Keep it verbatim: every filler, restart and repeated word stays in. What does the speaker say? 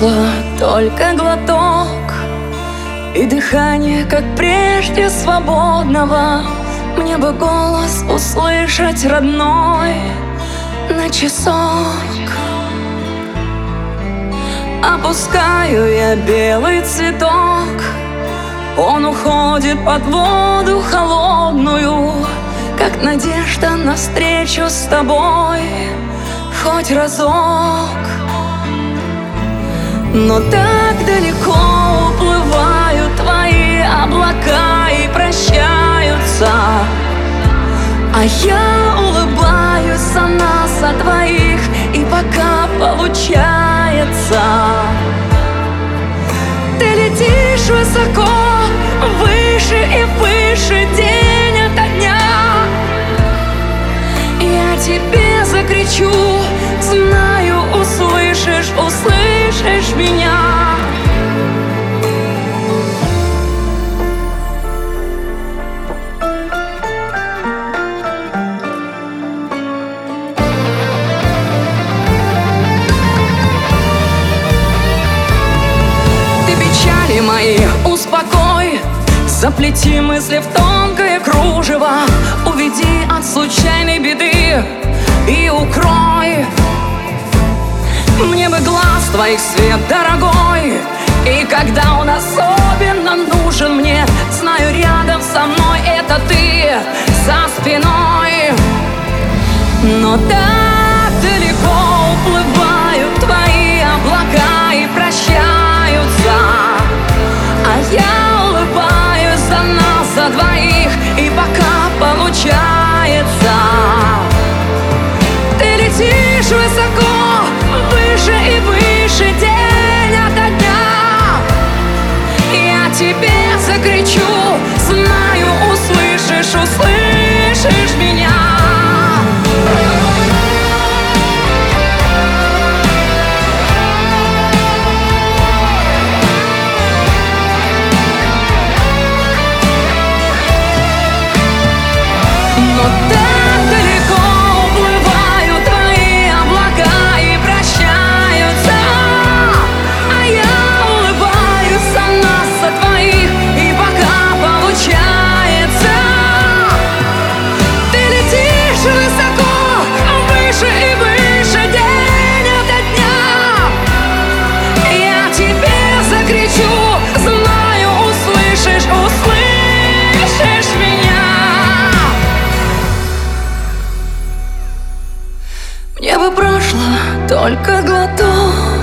прошлого только глоток, и дыхание, как прежде, свободного. Мне бы голос услышать родной на часок. Опускаю я белый цветок, он уходит под воду холодную, как надежда на встречу с тобой хоть разок. Но так далеко уплывают твои облака и прощаются, а я улыбаюсь за нас, за двоих, и пока получается. Ты летишь высоко, выше и выше, день ото дня. Я тебе закричу, знаю, услышишь, услышишь меня. Ты печали мои успокой, заплети мысли в тонкое кружево, уведи от случайной беды и укрой. Мне бы глаз твоих свет, дорогой, и когда он особенно нужен мне, знаю, рядом со мной это ты, за спиной. Но так далеко уплывают твои облака и прощаются, а я улыбаюсь за нас, за двоих, и пока получается. Ты летишь высоко, выше и выше, день ото дня. Я тебе закричу, знаю, услышишь, услышишь меня. Но так далеко уплывают твои облака и прощаются, а я улыбаюсь за нас, за двоих, и пока получается. Ты летишь высоко, выше и выше, день ото дня. Я тебе закричу, знаю, услышишь, услышишь меня. Мне бы прошлого только глоток,